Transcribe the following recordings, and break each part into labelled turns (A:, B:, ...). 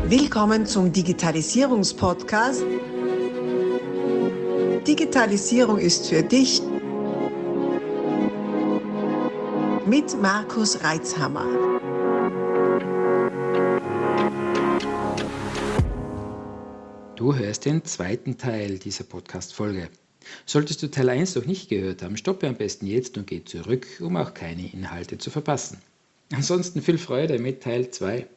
A: Willkommen zum Digitalisierungspodcast. Digitalisierung ist für dich mit Markus Reitzhammer.
B: Du hörst den zweiten Teil dieser Podcast-Folge. Solltest du Teil 1 noch nicht gehört haben, stoppe am besten jetzt und geh zurück, um auch keine Inhalte zu verpassen. Ansonsten viel Freude mit Teil 2.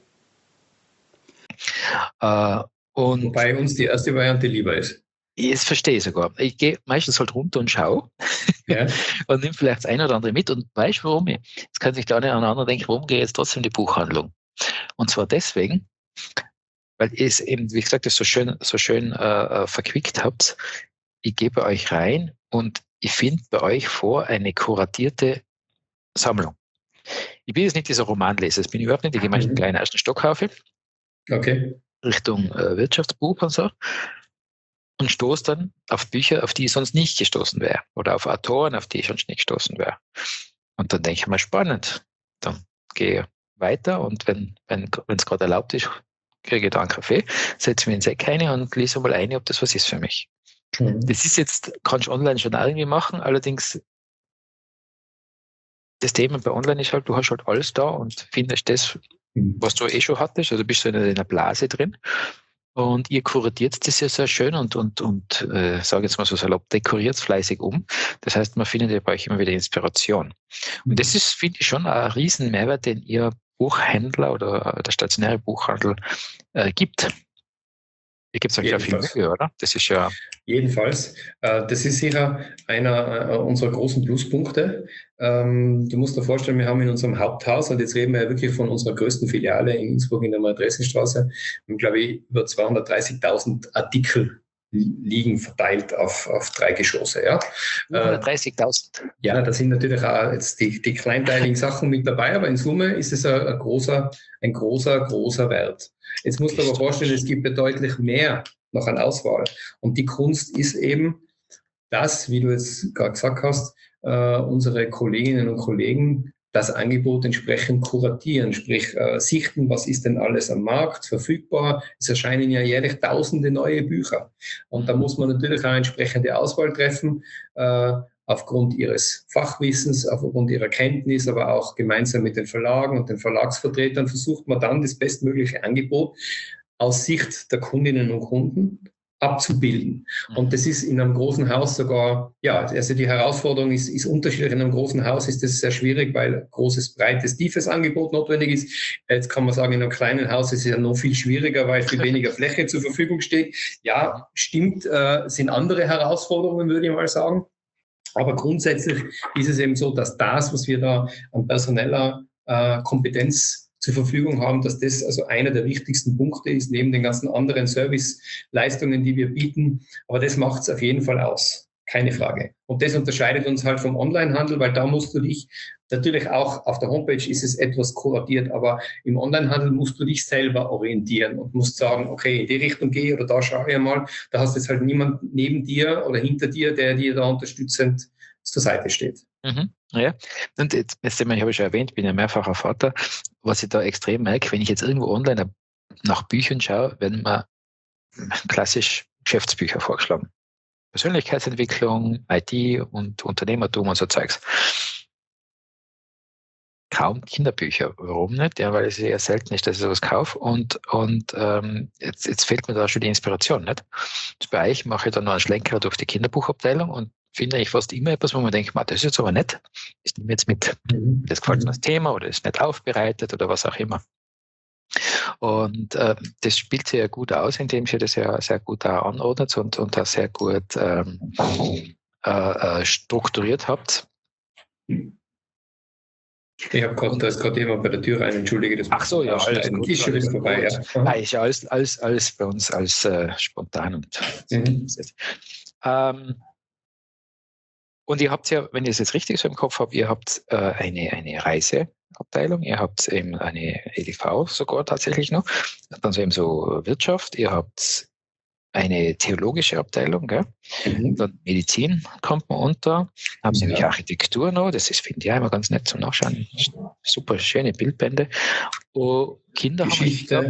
C: Wobei uns die erste Variante lieber ist.
D: Das verstehe ich sogar. Ich gehe meistens halt runter und schaue und nehme vielleicht das eine oder andere mit und weißt du, warum ich? Jetzt kann sich der eine oder andere denken, warum gehe ich jetzt trotzdem in die Buchhandlung? Und zwar deswegen, weil ihr es eben, wie gesagt, das so schön verquickt habt. Ich gehe bei euch rein und ich finde bei euch vor eine kuratierte Sammlung. Ich bin jetzt nicht dieser Romanleser, das bin ich überhaupt nicht. Ich gehe meistens einen kleinen ersten Stock rauf, Richtung Wirtschaftsbuch und so, und stoße dann auf Bücher, auf die ich sonst nicht gestoßen wäre, oder auf Autoren, auf die ich sonst nicht gestoßen wäre. Und dann denke ich mal, spannend. Dann gehe ich weiter und wenn es gerade erlaubt ist, kriege ich da einen Kaffee, setze mich ins Eck rein und lese mal ein, ob das was ist für mich. Das ist jetzt, kannst du online schon irgendwie machen, allerdings das Thema bei online ist halt, du hast halt alles da und findest das, was du schon hattest, also bist du in einer Blase drin. Und ihr kuratiert das ja sehr schön und sage jetzt mal so salopp, dekoriert es fleißig um. Das heißt, man findet ja bei euch immer wieder Inspiration. Und das ist, finde ich, schon ein riesen Mehrwert, den ihr Buchhändler oder der stationäre Buchhandel gibt. Hier gibt es ja viel Mühe, oder? Das ist ja...
C: Jedenfalls. Das ist sicher einer unserer großen Pluspunkte. Du musst dir vorstellen, wir haben in unserem Haupthaus, und jetzt reden wir ja wirklich von unserer größten Filiale in Innsbruck in der Maria-Dressen-Straße, glaube ich, über 230.000 Artikel liegen verteilt auf 3 Geschosse. Ja.
D: 130.000.
C: Ja, da sind natürlich auch jetzt die kleinteiligen Sachen mit dabei, aber in Summe ist es ein großer Wert. Jetzt musst du aber vorstellen, es gibt ja deutlich mehr noch an Auswahl. Und die Kunst ist eben das, wie du jetzt gerade gesagt hast, unsere Kolleginnen und Kollegen das Angebot entsprechend kuratieren, sprich sichten, was ist denn alles am Markt verfügbar. Es erscheinen ja jährlich tausende neue Bücher. Und da muss man natürlich auch entsprechende Auswahl treffen, aufgrund ihres Fachwissens, aufgrund ihrer Kenntnis, aber auch gemeinsam mit den Verlagen und den Verlagsvertretern versucht man dann das bestmögliche Angebot aus Sicht der Kundinnen und Kunden abzubilden. Und das ist in einem großen Haus sogar, ja, also die Herausforderung ist unterschiedlich. In einem großen Haus ist das sehr schwierig, weil großes, breites, tiefes Angebot notwendig ist. Jetzt kann man sagen, in einem kleinen Haus ist es ja noch viel schwieriger, weil viel weniger Fläche zur Verfügung steht. Ja, stimmt, sind andere Herausforderungen, würde ich mal sagen. Aber grundsätzlich ist es eben so, dass das, was wir da an personeller Kompetenz zur Verfügung haben, dass das also einer der wichtigsten Punkte ist, neben den ganzen anderen Serviceleistungen, die wir bieten. Aber das macht es auf jeden Fall aus. Keine Frage. Und das unterscheidet uns halt vom Onlinehandel, weil da musst du dich, natürlich auch auf der Homepage ist es etwas kuratiert, aber im Onlinehandel musst du dich selber orientieren und musst sagen, okay, in die Richtung gehe oder da schaue ich mal. Da hast jetzt halt niemand neben dir oder hinter dir, der dir da unterstützend zur Seite steht.
D: Ja, und jetzt ich habe schon erwähnt, bin ja mehrfacher Vater. Was ich da extrem merke, wenn ich jetzt irgendwo online nach Büchern schaue, werden mir klassisch Geschäftsbücher vorgeschlagen. Persönlichkeitsentwicklung, IT und Unternehmertum und so Zeugs. Kaum Kinderbücher. Warum nicht? Ja, weil es eher selten ist, dass ich sowas kaufe. Und jetzt fehlt mir da schon die Inspiration, nicht? Bei euch mache ich dann noch einen Schlenker durch die Kinderbuchabteilung und finde ich fast immer etwas, wo man denkt, das ist jetzt aber nett. Das nehme ich jetzt mit. Das gefällt mir das Thema oder ist nicht aufbereitet oder was auch immer. Und das spielt sich ja gut aus, indem sie das ja sehr gut auch anordnet und auch sehr gut strukturiert habt.
C: Ich habe gerade, da ist gerade jemand bei der Tür rein, entschuldige das.
D: Ach so, ja, alles gut.
C: Ist schon wieder vorbei, ja.
D: Ja, ist ja alles bei uns als spontan. Und ihr habt ja, wenn ich es jetzt richtig so im Kopf habe, ihr habt eine Reiseabteilung, ihr habt eben eine EDV sogar tatsächlich noch, dann so eben so Wirtschaft, ihr habt eine theologische Abteilung, gell? Dann Medizin kommt man unter, haben sie nämlich Architektur noch, das ist, finde ich, immer ganz nett zum Nachschauen, super schöne Bildbände. Kinder
C: Geschichte,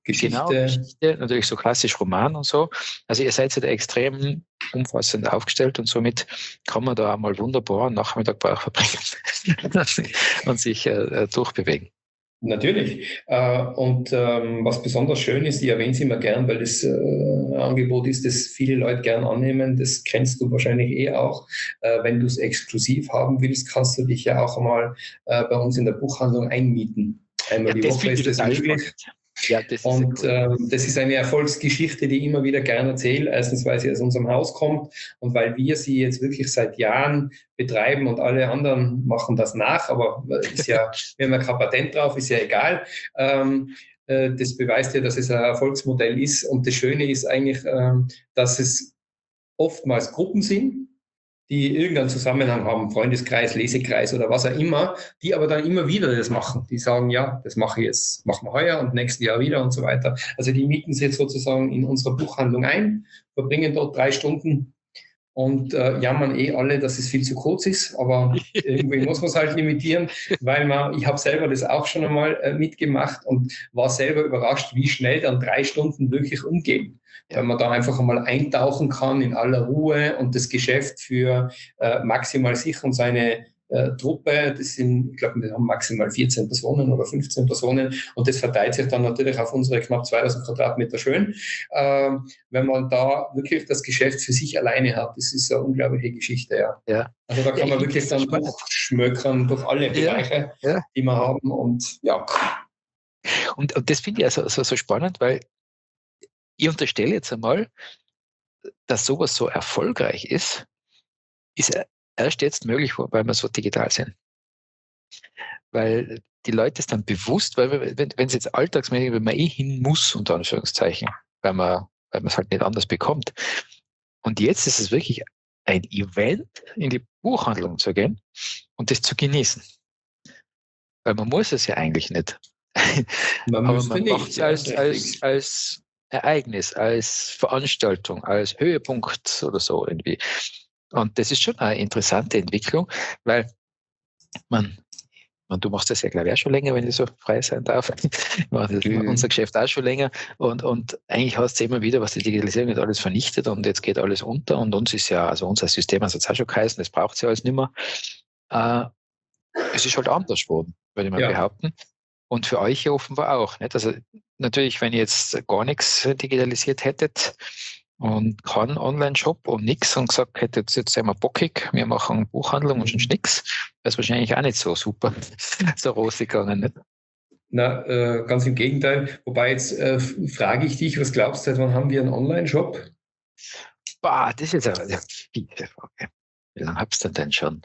C: Geschichte.
D: Genau, Geschichte, natürlich so klassisch Roman und so. Also ihr seid ja da extrem umfassend aufgestellt und somit kann man da mal wunderbar einen Nachmittag bei euch verbringen und sich durchbewegen.
C: Natürlich. Und was besonders schön ist, ich erwähne es immer gern, weil das Angebot ist, das viele Leute gern annehmen. Das kennst du wahrscheinlich auch. Wenn du es exklusiv haben willst, kannst du dich ja auch einmal bei uns in der Buchhandlung einmieten. Einmal die Woche ist das möglich.
D: Ja, das
C: und das ist eine Erfolgsgeschichte, die ich immer wieder gerne erzähle. Erstens, weil sie aus unserem Haus kommt und weil wir sie jetzt wirklich seit Jahren betreiben und alle anderen machen das nach. Aber ist ja, wir haben ja kein Patent drauf, ist ja egal. Das beweist ja, dass es ein Erfolgsmodell ist. Und das Schöne ist eigentlich, dass es oftmals Gruppen sind, die irgendeinen Zusammenhang haben, Freundeskreis, Lesekreis oder was auch immer, die aber dann immer wieder das machen. Die sagen, ja, das mache ich jetzt, machen wir heuer und nächstes Jahr wieder und so weiter. Also die mieten sich jetzt sozusagen in unserer Buchhandlung ein, verbringen dort 3 Stunden und jammern alle, dass es viel zu kurz ist, aber irgendwie muss man es halt limitieren, weil ich habe selber das auch schon einmal mitgemacht und war selber überrascht, wie schnell dann 3 Stunden wirklich umgehen. Weil man da einfach einmal eintauchen kann in aller Ruhe und das Geschäft für maximal sich und seine Truppe, das sind, ich glaube, wir haben maximal 14 Personen oder 15 Personen und das verteilt sich dann natürlich auf unsere knapp 2000 Quadratmeter schön. Wenn man da wirklich das Geschäft für sich alleine hat, das ist eine unglaubliche Geschichte, ja. Also da kann man wirklich dann durchschmökern durch alle Bereiche, die wir haben und ja.
D: Und das finde ich also so spannend, weil ich unterstelle jetzt einmal, dass sowas so erfolgreich ist erst jetzt möglich, weil wir so digital sind. Weil die Leute es dann bewusst, weil wenn es jetzt alltagsmäßig, wenn man hin muss, unter Anführungszeichen, weil man es halt nicht anders bekommt. Und jetzt ist es wirklich ein Event, in die Buchhandlung zu gehen und das zu genießen. Weil man muss es ja eigentlich nicht. Aber man macht es als Ereignis, als Veranstaltung, als Höhepunkt oder so irgendwie. Und das ist schon eine interessante Entwicklung, weil du machst das ja, glaube ich, auch schon länger, wenn ich so frei sein darf. Ich mache unser Geschäft auch schon länger. Und eigentlich hast du immer wieder, was die Digitalisierung jetzt alles vernichtet und jetzt geht alles unter. Und uns ist ja, also unser System hat es auch schon geheißen, das braucht es ja alles nicht mehr. Es ist halt anders geworden, würde ich mal behaupten. Und für euch ja offenbar auch. Nicht? Also natürlich, wenn ihr jetzt gar nichts digitalisiert hättet und keinen Online-Shop und nichts und gesagt hättet, jetzt sind wir bockig, wir machen Buchhandlung und schon nix, wäre es wahrscheinlich auch nicht so super, so rosig gegangen. Nicht?
C: Na, ganz im Gegenteil. Wobei jetzt frage ich dich, was glaubst du, wann haben wir einen Online-Shop?
D: Das ist jetzt aber eine fiese Frage. Wie lange habt ihr denn schon?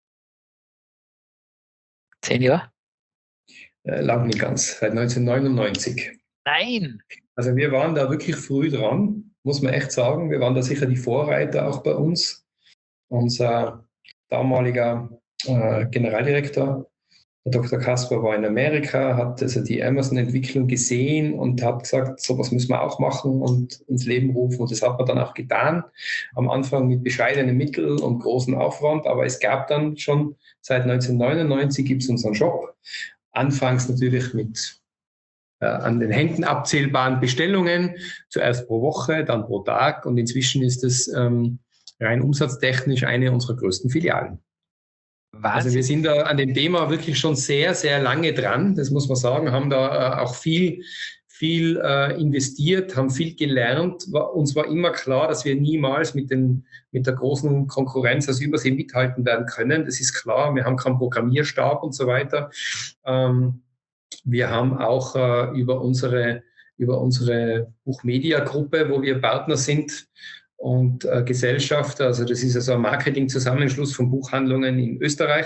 D: 10 Jahre?
C: Lang nicht ganz, seit 1999.
D: Nein!
C: Also wir waren da wirklich früh dran, muss man echt sagen. Wir waren da sicher die Vorreiter auch bei uns. Unser damaliger Generaldirektor, der Dr. Kasper, war in Amerika, hat also die Amazon-Entwicklung gesehen und hat gesagt, sowas müssen wir auch machen und ins Leben rufen. Und das hat man dann auch getan. Am Anfang mit bescheidenen Mitteln und großem Aufwand, aber es gab dann schon seit 1999 gibt es unseren Shop. Anfangs natürlich mit an den Händen abzählbaren Bestellungen, zuerst pro Woche, dann pro Tag und inzwischen ist es rein umsatztechnisch eine unserer größten Filialen. Wahnsinn. Also wir sind da an dem Thema wirklich schon sehr, sehr lange dran, das muss man sagen, haben da auch viel investiert, haben viel gelernt. Uns war immer klar, dass wir niemals mit der großen Konkurrenz aus Übersee mithalten werden können. Das ist klar. Wir haben keinen Programmierstab und so weiter. Wir haben auch über unsere Buchmedia-Gruppe, wo wir Partner sind und Gesellschaft, also das ist also ein Marketing-Zusammenschluss von Buchhandlungen in Österreich,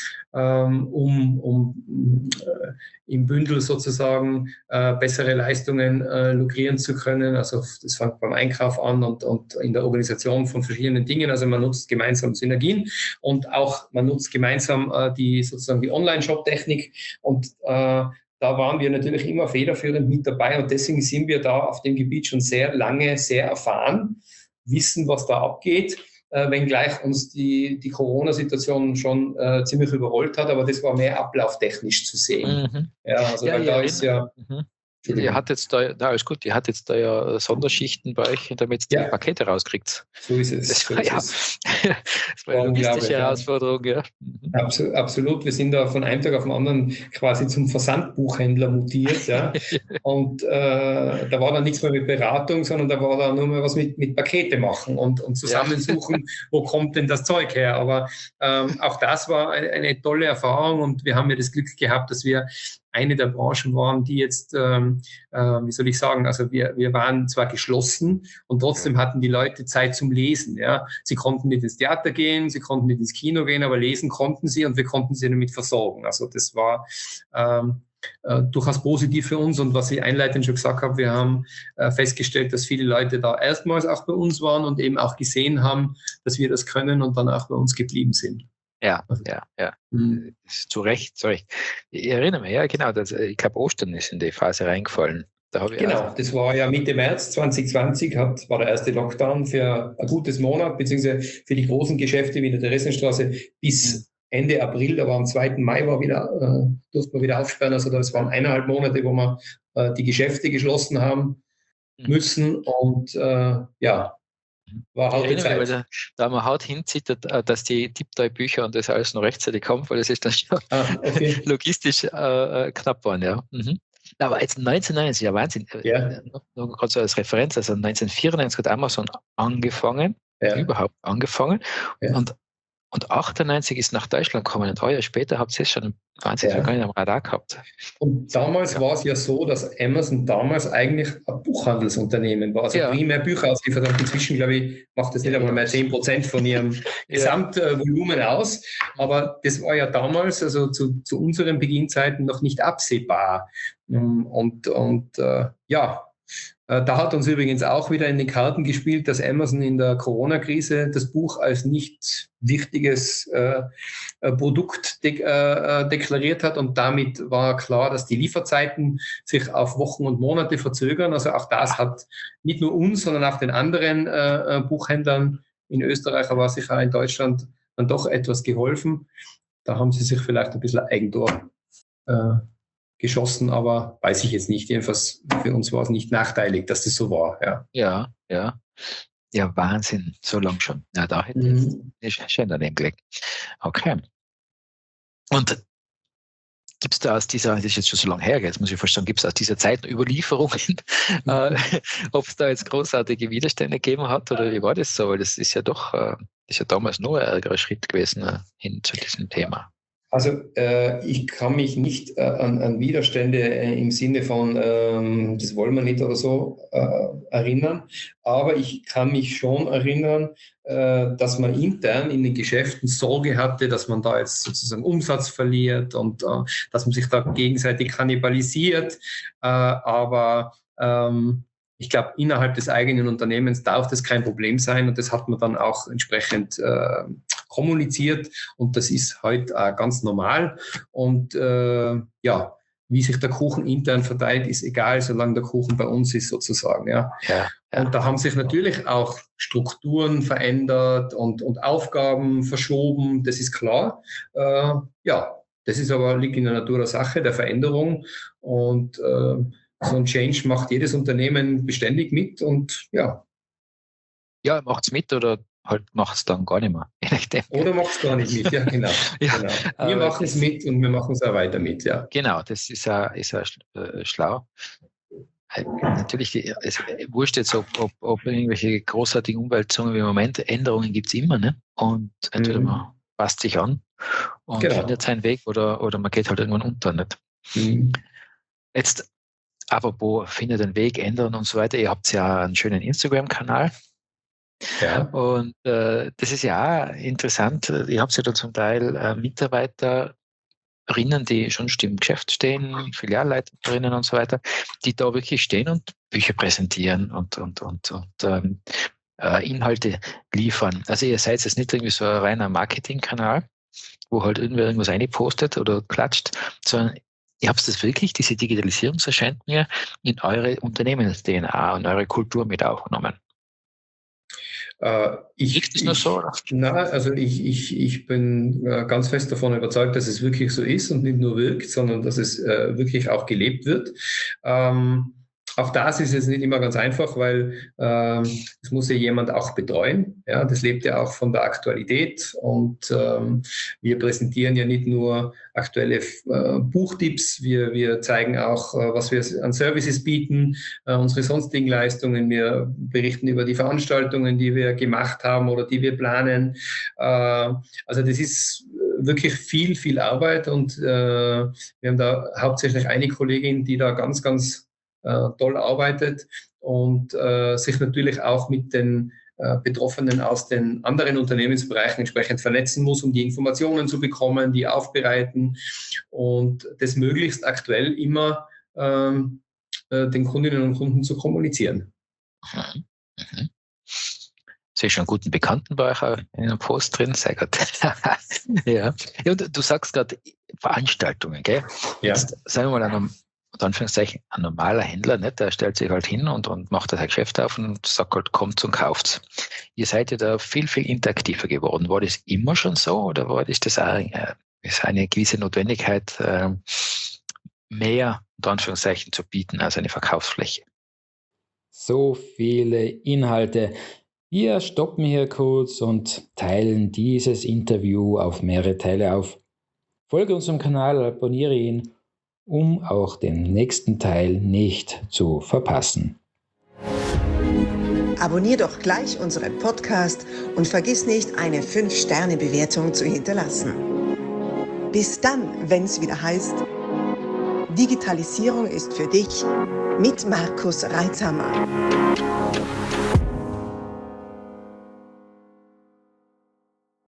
C: um im Bündel sozusagen bessere Leistungen lukrieren zu können. Also das fängt beim Einkauf an und in der Organisation von verschiedenen Dingen. Also man nutzt gemeinsam Synergien und auch man nutzt gemeinsam die Online-Shop-Technik und da waren wir natürlich immer federführend mit dabei und deswegen sind wir da auf dem Gebiet schon sehr lange, sehr erfahren, wissen, was da abgeht, wenngleich uns die Corona-Situation schon ziemlich überrollt hat, aber das war mehr ablauftechnisch zu sehen. Ja, also weil da ist ja
D: Ihr hat jetzt da, alles gut, ihr hat jetzt da ja Sonderschichten bei euch, damit ihr die Pakete rauskriegt.
C: So ist es.
D: Das war eine logistische Herausforderung, ja.
C: Absolut. Wir sind da von einem Tag auf den anderen quasi zum Versandbuchhändler mutiert, ja. Und da war dann nichts mehr mit Beratung, sondern da war dann nur mehr was mit Pakete machen und zusammensuchen, wo kommt denn das Zeug her. Aber auch das war eine tolle Erfahrung und wir haben ja das Glück gehabt, dass wir eine der Branchen waren, die jetzt, wie soll ich sagen, also wir waren zwar geschlossen und trotzdem hatten die Leute Zeit zum Lesen. Ja. Sie konnten nicht ins Theater gehen, sie konnten nicht ins Kino gehen, aber lesen konnten sie und wir konnten sie damit versorgen. Also das war durchaus positiv für uns und was ich einleitend schon gesagt habe, wir haben festgestellt, dass viele Leute da erstmals auch bei uns waren und eben auch gesehen haben, dass wir das können und dann auch bei uns geblieben sind.
D: Ja. Zu Recht. Ich erinnere mich, ja genau, ich glaube Ostern ist in die Phase reingefallen.
C: Genau, das war ja Mitte März 2020, war der erste Lockdown für ein gutes Monat, beziehungsweise für die großen Geschäfte wie in der Theresienstraße bis Ende April, aber am 2. Mai durften wir wieder aufsperren, also das waren 1,5 Monate, wo wir die Geschäfte geschlossen haben müssen und war harte Zeit.
D: Da haben wir hart hinzittert, dass die Tiptoy-Bücher und das alles noch rechtzeitig kommt, weil das ist dann schon logistisch knapp geworden, ja. Aber jetzt 1990, ja Wahnsinn. Noch gerade so als Referenz, also 1994 hat Amazon angefangen, überhaupt angefangen. Ja. Und 98 ist nach Deutschland gekommen und 3 Jahre später habt ihr es schon gar nicht am Radar gehabt.
C: Und damals war es ja so, dass Amazon damals eigentlich ein Buchhandelsunternehmen war, also primär Bücher ausliefert hat. Inzwischen, glaube ich, macht das nicht einmal mehr 10% von ihrem Gesamtvolumen aus. Aber das war ja damals, also zu unseren Beginnzeiten, noch nicht absehbar. Da hat uns übrigens auch wieder in den Karten gespielt, dass Amazon in der Corona-Krise das Buch als nicht wichtiges Produkt deklariert hat und damit war klar, dass die Lieferzeiten sich auf Wochen und Monate verzögern. Also auch das hat nicht nur uns, sondern auch den anderen Buchhändlern in Österreich, aber sicher auch in Deutschland dann doch etwas geholfen. Da haben sie sich vielleicht ein bisschen Eigentor geschossen, aber weiß ich jetzt nicht. Jedenfalls für uns war es nicht nachteilig, dass das so war.
D: Ja, Wahnsinn, so lang schon. Ja, da hätte ich schön daneben gelegt. Okay. Und gibt es da aus dieser, das ist jetzt schon so lange her, jetzt muss ich verstehen, gibt es aus dieser Zeit Überlieferungen, ob es da jetzt großartige Widerstände gegeben hat oder wie war das so? Weil das ist ja doch, ist ja damals nur ein ärgerer Schritt gewesen hin zu diesem Thema.
C: Also ich kann mich nicht an Widerstände im Sinne von das wollen wir nicht oder so erinnern, aber ich kann mich schon erinnern, dass man intern in den Geschäften Sorge hatte, dass man da jetzt sozusagen Umsatz verliert und dass man sich da gegenseitig kannibalisiert, aber ich glaube, innerhalb des eigenen Unternehmens darf das kein Problem sein und das hat man dann auch entsprechend kommuniziert und das ist heute ganz normal und wie sich der Kuchen intern verteilt, ist egal, solange der Kuchen bei uns ist sozusagen. Ja. Und da haben sich natürlich auch Strukturen verändert und Aufgaben verschoben, das ist klar. Das ist aber liegt in der Natur der Sache, der Veränderung und so ein Change macht jedes Unternehmen beständig mit und
D: Ja, macht es mit oder halt macht es dann gar nicht mehr.
C: Oder macht es gar nicht mit, ja genau. Genau. Wir machen es mit und wir machen es auch weiter mit, ja.
D: Genau, das ist auch schlau. Natürlich, es wurscht jetzt, ob irgendwelche großartigen Umwälzungen wie im Moment, Änderungen gibt es immer, ne? Und entweder man passt sich an und findet seinen Weg oder man geht halt irgendwann unter, nicht? Jetzt, apropos findet den Weg, ändern und so weiter, ihr habt ja einen schönen Instagram-Kanal.
C: Ja.
D: Und das ist ja auch interessant. Ihr habt ja da zum Teil Mitarbeiterinnen, die schon im Geschäft stehen, Filialleiterinnen und so weiter, die da wirklich stehen und Bücher präsentieren und Inhalte liefern. Also ihr seid jetzt nicht irgendwie so ein reiner Marketingkanal, wo halt irgendwas reinpostet oder klatscht, sondern ihr habt das wirklich, diese Digitalisierung, so scheint mir, in eure Unternehmens-DNA und eure Kultur mit aufgenommen. Ist das nur so? Oder?
C: Also ich bin ganz fest davon überzeugt, dass es wirklich so ist und nicht nur wirkt, sondern dass es wirklich auch gelebt wird. Auch das ist jetzt nicht immer ganz einfach, weil es muss ja jemand auch betreuen. Ja, das lebt ja auch von der Aktualität und wir präsentieren ja nicht nur aktuelle Buchtipps, wir zeigen auch, was wir an Services bieten, unsere sonstigen Leistungen. Wir berichten über die Veranstaltungen, die wir gemacht haben oder die wir planen. Also das ist wirklich viel Arbeit und wir haben da hauptsächlich eine Kollegin, die da ganz toll arbeitet und sich natürlich auch mit den Betroffenen aus den anderen Unternehmensbereichen entsprechend vernetzen muss, um die Informationen zu bekommen, die aufbereiten und das möglichst aktuell immer den Kundinnen und Kunden zu kommunizieren.
D: Mhm. Mhm. Ich sehe schon einen guten Bekannten bei euch in einem Post drin, sehr gut. Ja. Und du sagst gerade Veranstaltungen, gell?
C: Ja.
D: Jetzt sagen wir mal ein normaler Händler, nicht? Der stellt sich halt hin und macht das Geschäft auf und sagt halt, kommt und kauft's. Ihr seid ja da viel interaktiver geworden. War das immer schon so oder war das auch ist eine gewisse Notwendigkeit, mehr unter Anführungszeichen zu bieten als eine Verkaufsfläche?
B: So viele Inhalte. Wir stoppen hier kurz und teilen dieses Interview auf mehrere Teile auf. Folge unserem Kanal, abonniere ihn, um auch den nächsten Teil nicht zu verpassen.
A: Abonnier doch gleich unseren Podcast und vergiss nicht, eine 5-Sterne-Bewertung zu hinterlassen. Bis dann, wenn es wieder heißt, Digitalisierung ist für dich mit Markus Reitzhammer.